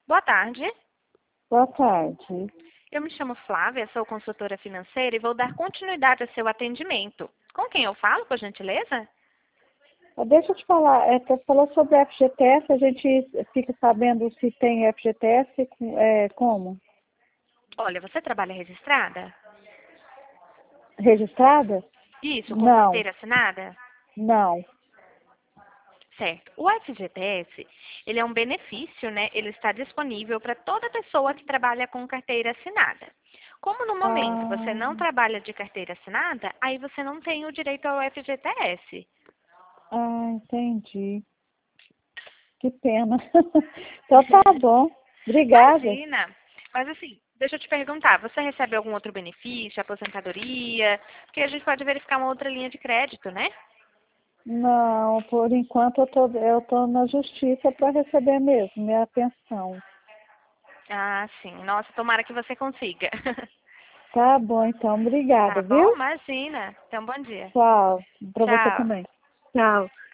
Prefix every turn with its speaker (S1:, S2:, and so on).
S1: Boa tarde.
S2: Boa tarde.
S1: Eu me chamo Flávia, sou consultora financeira e vou dar continuidade ao seu atendimento. Com quem eu falo, por gentileza?
S2: Deixa eu te falar, você falou sobre FGTS, a gente fica sabendo se tem FGTS, como?
S1: Olha, você trabalha registrada?
S2: Registrada?
S1: Isso, com
S2: Não,
S1: carteira assinada?
S2: não.
S1: Certo. O FGTS, ele é um benefício, né? Ele está disponível para toda pessoa que trabalha com carteira assinada. Como no momento você
S2: Ah,
S1: não trabalha de carteira assinada, aí você não tem o direito ao FGTS.
S2: entendi. Que pena. Então tá bom. Obrigada.
S1: Imagina. Mas assim, deixa eu te perguntar, você recebe algum outro benefício, aposentadoria? Porque a gente pode verificar uma outra linha de crédito, né?
S2: Não, por enquanto eu tô na justiça para receber mesmo minha pensão.
S1: Ah, sim. Nossa, tomara que você consiga.
S2: Tá bom, então. Obrigada,
S1: Tá bom?
S2: viu?
S1: Imagina. Então, bom dia.
S2: Tchau. Para você
S1: Tchau.
S2: também. Tchau.